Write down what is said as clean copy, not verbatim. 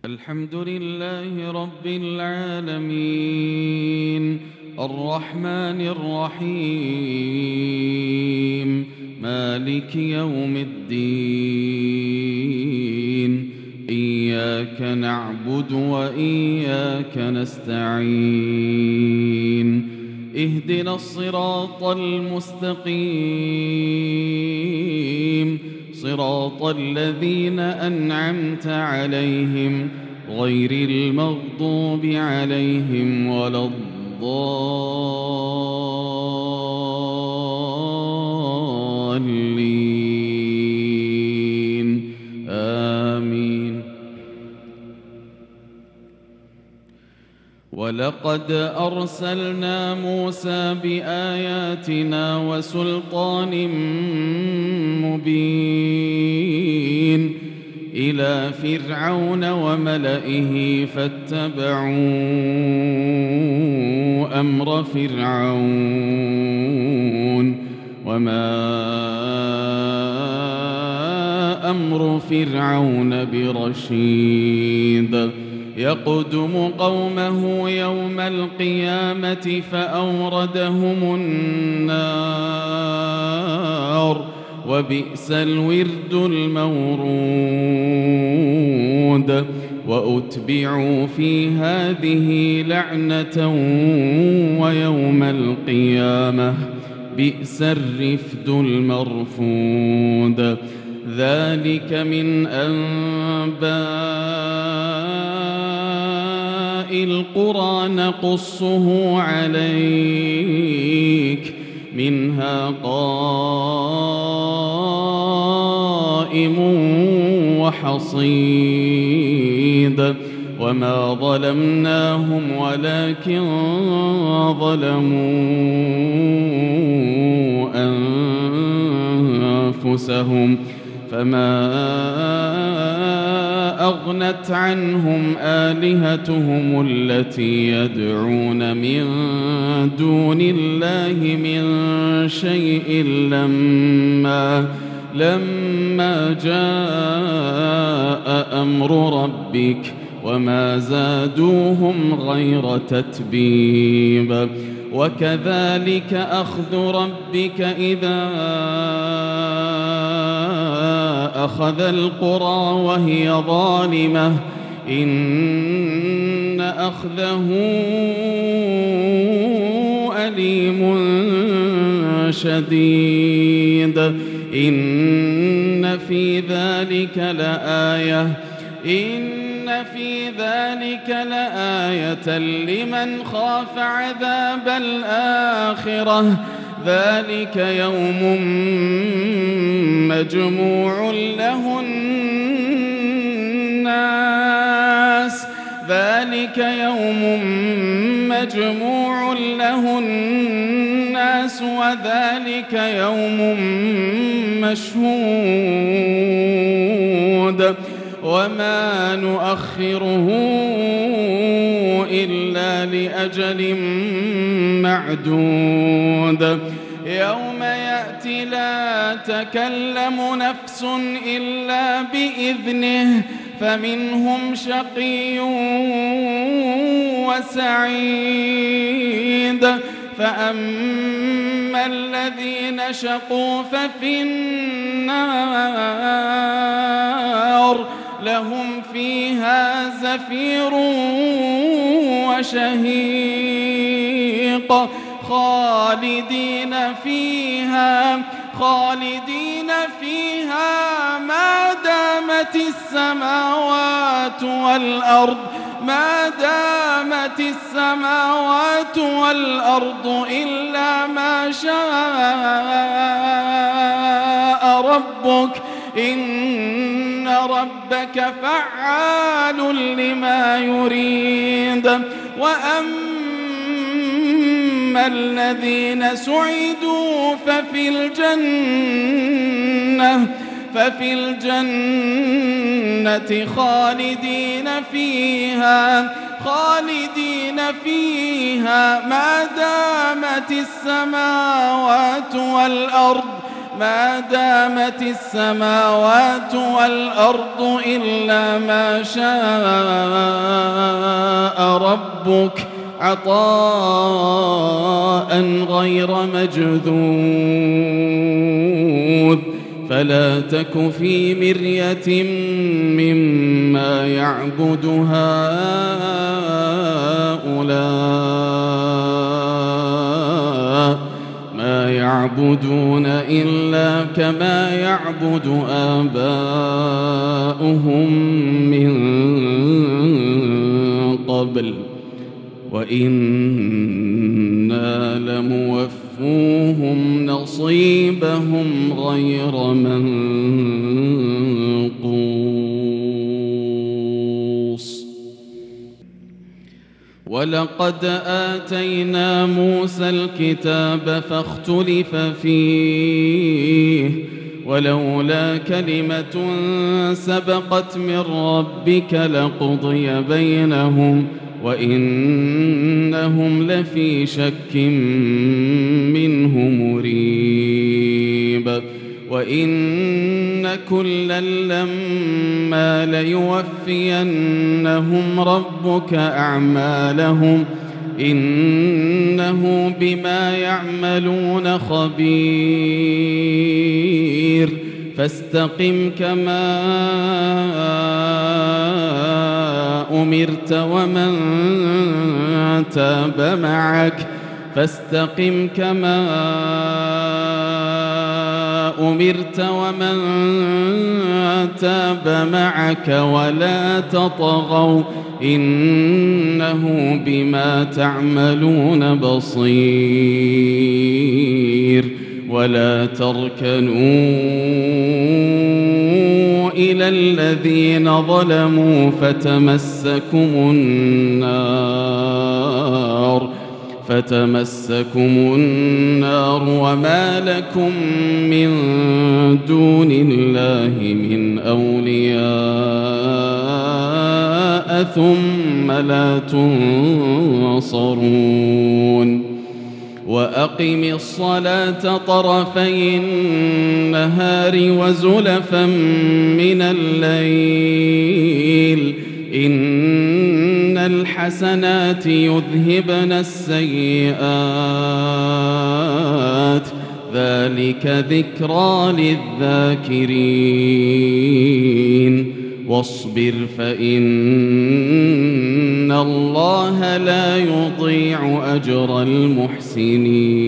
الحمد لله رب العالمين الرحمن الرحيم مالك يوم الدين إياك نعبد وإياك نستعين اهدنا الصراط المستقيم صراط الذين أنعمت عليهم غير المغضوب عليهم ولا الضالين آمين. ولقد أرسلنا موسى بآياتنا وسلطان مبين إلى فرعون وملئه فاتبعوا أمر فرعون وما أمر فرعون برشيد يقدم قومه يوم القيامة فأوردهم النار وبئس الورد المورود وأتبعوا في هذه لعنة ويوم القيامة بئس الرفد المرفود. ذلك من أنباء القرى نقصه عليك منها قائم وحصيد وما ظلمناهم ولكن ظلموا أنفسهم فما أغنت عنهم آلهتهم التي يدعون من دون الله من شيء لما جاء أمر ربك وما زادوهم غير تتبيب. وكذلك أخذ ربك إذا أخذ القرى وهي ظالمة إن أخذه أليم شديد. إن في ذلك لآية لمن خاف عذاب الآخرة. ذلك يوم مجموع له الناس وذلك يوم مشهود وما نؤخره إلا لأجل معدود. يوم يأتي لا تكلم نفس إلا بإذنه فمنهم شقي وسعيد. فأما الذين شقوا ففي النار لهم فيها زفير وشهيق خالدين فيها ما دامت السماوات والأرض إلا ما شاء ربك إن ربك فعال لما يريد. وأما الذين سعدوا ففي الجنة خالدين فيها ما دامت السماوات والأرض ما دامت السماوات والأرض إلا ما شاء ربك عطاء غير مجذوذ فلا تك في مرية مما يعبد هؤلاء ما يعبدون إلا كما يعبد آباؤهم من قبل وإنا لموفوهم نصيبهم غير منقوص ولقد آتينا موسى الكتاب فاختلف فيه ولولا كلمة سبقت من ربك لقضي بينهم وإنهم لفي شك منه مريب وإن كلا لما ليوفينهم ربك أعمالهم إنه بما يعملون خبير فاستقم كما أمرت ومن تاب معك فاستقم كما أمرت ومن تاب معك ولا تطغوا إنه بما تعملون بصير ولا تركنوا إلى الذين ظلموا فتمسكم النار وما لكم من دون الله من أولياء ثم لا تنصرون وأقم الصلاة طرفي النهار وزلفا من الليل إن الحسنات يذهبن السيئات ذلك ذكرى للذاكرين واصبر فإن الله لا يضيع أجر المحسنين